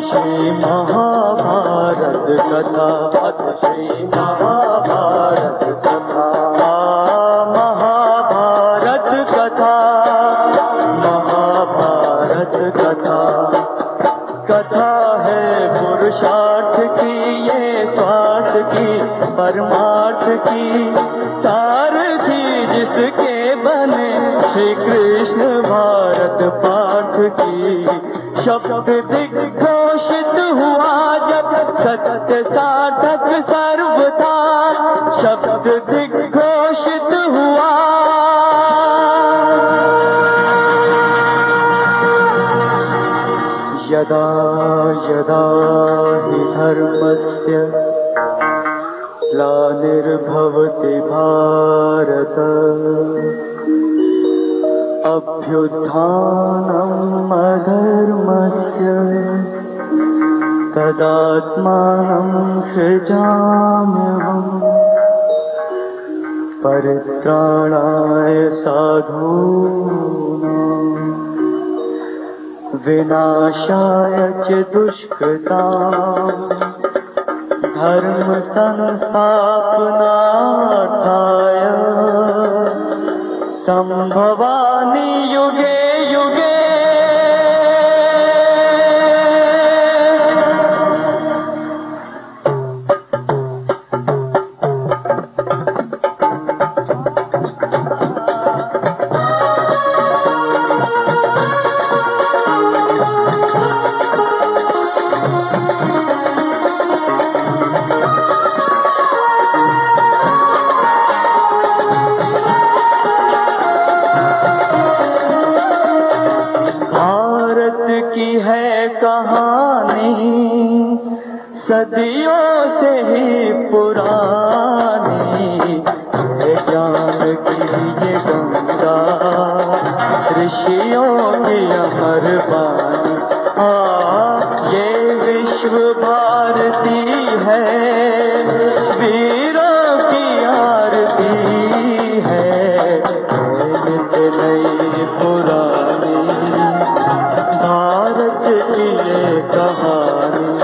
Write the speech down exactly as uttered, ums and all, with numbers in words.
श्री महाभारत कथा, अथ श्री महाभारत कथा। महाभारत कथा, महाभारत कथा। कथा है पुरुषार्थ की, ये स्वार्थ की, परमार्थ की, सारथी जिसके बने श्री कृष्ण भारत पाठ की। शब्द दिग्घोषित हुआ जब सत्य साधक सर्वथा, शब्द दिग्घोषित हुआ। यदा यदा हि धर्मस्य ग्लानिर्भवति भारत, अभ्युत्थानम् अधर्मस्य तदात्मानं सृजाम्यहम्। परित्राणाय साधूनां विनाशाय च दुष्कृताम्, धर्म संस्थापनार्थाय संभवामि युगे युगे। सदियों से ही पुरानी ये ज्ञान की ये गंगा, ऋषियों की अमर वाणी। आ ये विश्व भारती है, वीरों की आरती है, नित नई पुरानी भारत की ये कहानी।